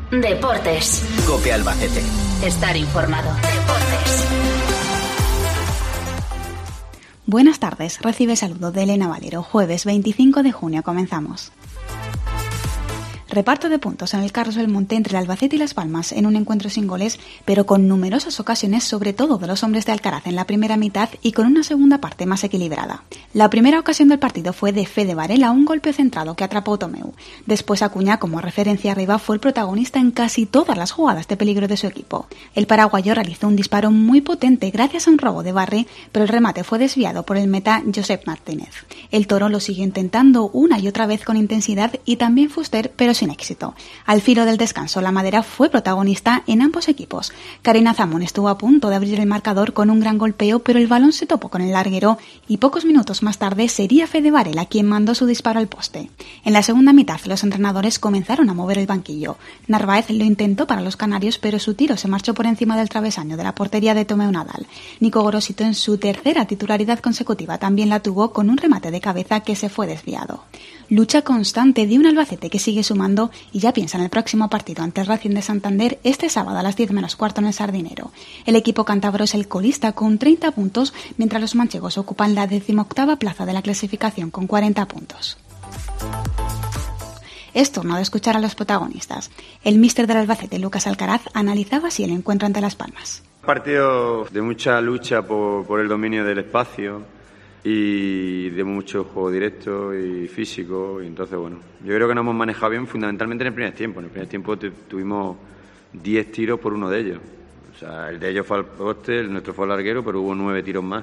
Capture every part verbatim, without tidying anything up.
Deportes. COPE Albacete. Estar informado. Deportes. Buenas tardes, recibe saludo de Elena Valero. Jueves veinticinco de junio comenzamos. Reparto de puntos en el Carlos Belmonte entre el Albacete y Las Palmas en un encuentro sin goles, pero con numerosas ocasiones, sobre todo de los hombres de Alcaraz en la primera mitad y con una segunda parte más equilibrada. La primera ocasión del partido fue de Fede Varela, un golpe centrado que atrapó Tomeu. Después Acuña, como referencia arriba, fue el protagonista en casi todas las jugadas de peligro de su equipo. El paraguayo realizó un disparo muy potente gracias a un robo de Barry, pero el remate fue desviado por el meta Josep Martínez. El Toro lo siguió intentando una y otra vez con intensidad y también Fuster, pero sin éxito. Al filo del descanso, la Madera fue protagonista en ambos equipos. Karina Zamón estuvo a punto de abrir el marcador con un gran golpeo, pero el balón se topó con el larguero y pocos minutos más tarde sería Fede Varela quien mandó su disparo al poste. En la segunda mitad, los entrenadores comenzaron a mover el banquillo. Narváez lo intentó para los canarios, pero su tiro se marchó por encima del travesaño de la portería de Tomeu Nadal. Nico Gorosito, en su tercera titularidad consecutiva, también la tuvo con un remate de cabeza que se fue desviado. Lucha constante de un Albacete que sigue sumando y ya piensa en el próximo partido ante el Racing de Santander este sábado a las diez menos cuarto en el Sardinero. El equipo cántabro es el colista con treinta puntos, mientras los manchegos ocupan la decimoctava plaza de la clasificación con cuarenta puntos. Es turno de escuchar a los protagonistas. El míster del Albacete, Lucas Alcaraz, analizaba así el encuentro ante Las Palmas. Partido de mucha lucha por, por el dominio del espacio y de mucho juego directo y físico, y entonces bueno, yo creo que nos hemos manejado bien fundamentalmente en el primer tiempo. En el primer tiempo tuvimos diez tiros por uno de ellos, o sea, el de ellos fue al poste, el nuestro fue al larguero, pero hubo nueve tiros más,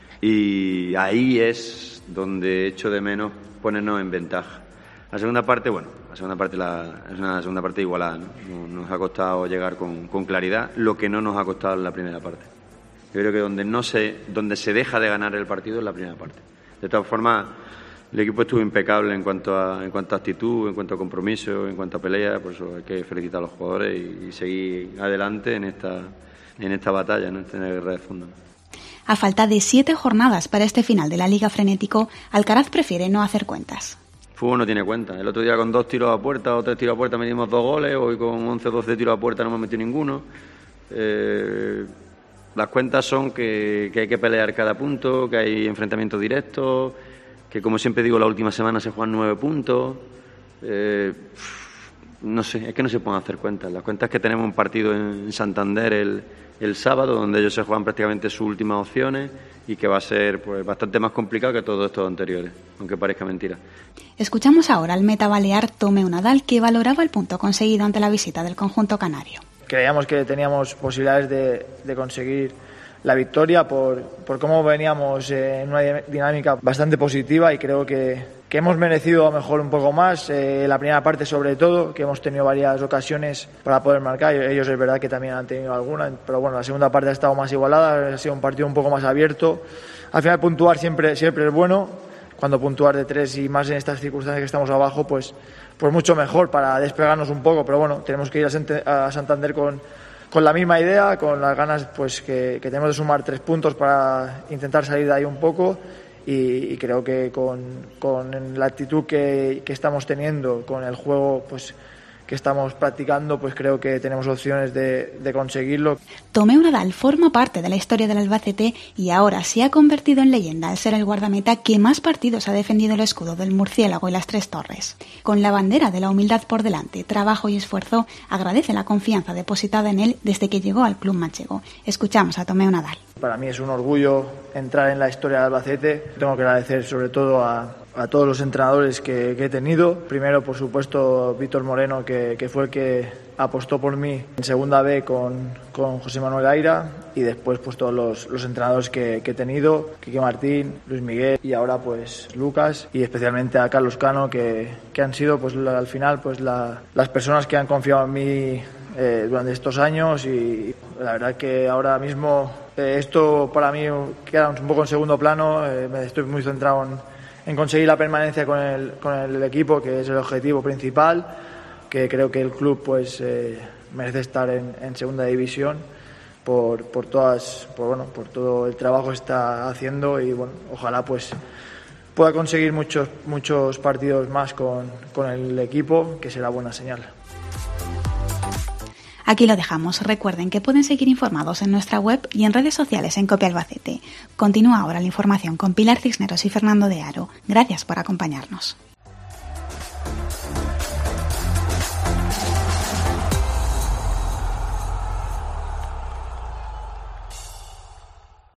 y ahí es donde echo de menos ponernos en ventaja. La segunda parte, bueno, la segunda parte la, es una segunda parte igualada, ¿no? Nos ha costado llegar con, con claridad, lo que no nos ha costado en la primera parte. Yo creo que donde no se, donde se deja de ganar el partido es la primera parte. De todas formas, el equipo estuvo impecable en cuanto a, en cuanto a actitud, en cuanto a compromiso, en cuanto a pelea, por eso hay que felicitar a los jugadores y, y seguir adelante en esta, en esta batalla, ¿no? En esta guerra de fondo. A falta de siete jornadas para este final de la Liga Frenético, Alcaraz prefiere no hacer cuentas. Fútbol no tiene cuenta. El otro día con dos tiros a puerta o tres tiros a puerta metimos dos goles, hoy con once o doce tiros a puerta no hemos metido ninguno. Eh, Las cuentas son que, que hay que pelear cada punto, que hay enfrentamientos directos, que como siempre digo, la última semana se juegan nueve puntos. Eh, no sé, es que no se pueden hacer cuentas. Las cuentas es que tenemos un partido en Santander el, el sábado, donde ellos se juegan prácticamente sus últimas opciones y que va a ser pues bastante más complicado que todos estos anteriores, aunque parezca mentira. Escuchamos ahora al meta balear Tomeu Nadal, que valoraba el punto conseguido ante la visita del conjunto canario. Creíamos que teníamos posibilidades de, de conseguir la victoria por, por cómo veníamos en una dinámica bastante positiva, y creo que, que hemos merecido a lo mejor un poco más, eh, la primera parte sobre todo, que hemos tenido varias ocasiones para poder marcar. Ellos es verdad que también han tenido alguna, pero bueno, la segunda parte ha estado más igualada, ha sido un partido un poco más abierto. Al final puntuar siempre, siempre es bueno, cuando puntuar de tres y más en estas circunstancias que estamos abajo, pues pues mucho mejor para despegarnos un poco, pero bueno, tenemos que ir a Santander con, con la misma idea, con las ganas pues que, que tenemos de sumar tres puntos para intentar salir de ahí un poco, y, y creo que con, con la actitud que, que estamos teniendo, con el juego pues que estamos practicando, pues creo que tenemos opciones de, de conseguirlo. Tomeu Nadal forma parte de la historia del Albacete y ahora se ha convertido en leyenda al ser el guardameta que más partidos ha defendido el escudo del murciélago y las tres torres. Con la bandera de la humildad por delante, trabajo y esfuerzo, agradece la confianza depositada en él desde que llegó al club manchego. Escuchamos a Tomeu Nadal. Para mí es un orgullo entrar en la historia del Albacete. Tengo que agradecer sobre todo a a todos los entrenadores que, que he tenido. Primero, por supuesto, Víctor Moreno, que, que fue el que apostó por mí en segunda B con, con José Manuel Aira, y después pues todos los, los entrenadores que, que he tenido, Quique Martín, Luis Miguel y ahora pues Lucas, y especialmente a Carlos Cano, que, que han sido pues la, al final pues la, las personas que han confiado en mí eh, durante estos años, y la verdad que ahora mismo eh, esto para mí queda un poco en segundo plano. Eh, me estoy muy centrado en en conseguir la permanencia con el, con el equipo, que es el objetivo principal, que creo que el club pues eh, merece estar en, en segunda división por, por todas por bueno por todo el trabajo que está haciendo, y bueno, ojalá pues pueda conseguir muchos muchos partidos más con, con el equipo, que será buena señal. Aquí lo dejamos. Recuerden que pueden seguir informados en nuestra web y en redes sociales en Cope Albacete. Continúa ahora la información con Pilar Cisneros y Fernando de Aro. Gracias por acompañarnos.